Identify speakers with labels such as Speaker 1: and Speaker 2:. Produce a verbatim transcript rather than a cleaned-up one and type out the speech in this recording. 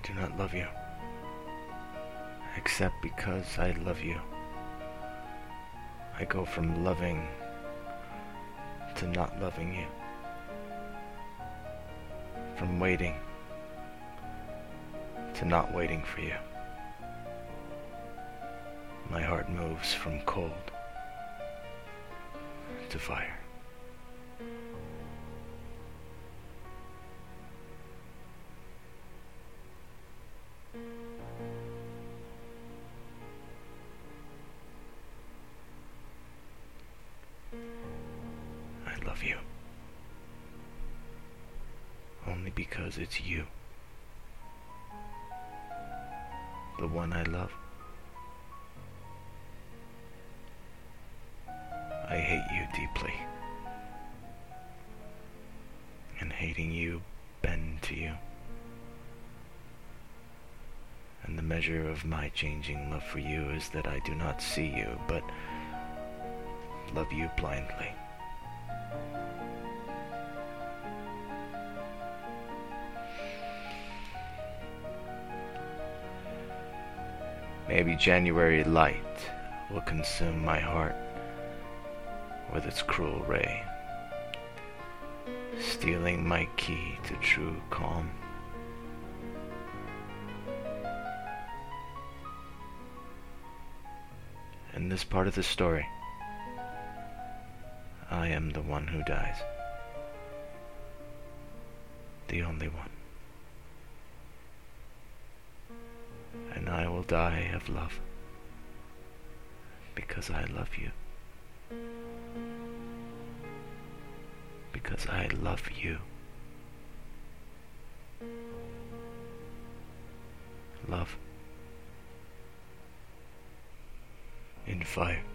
Speaker 1: do not love you, except because I love you. I go from loving to not loving you, from waiting to not waiting for you. My heart moves from cold to fire. I love you only because it's you, the one I love. I hate you deeply, and hating you bend to you. And the measure of my changing love for you is that I do not see you, but love you blindly. Maybe January light will consume my heart with its cruel ray, stealing my key to true calm. In this part of the story, I am the one who dies, the only one. And I will die of love, because I love you. Because I love you. Love in fire.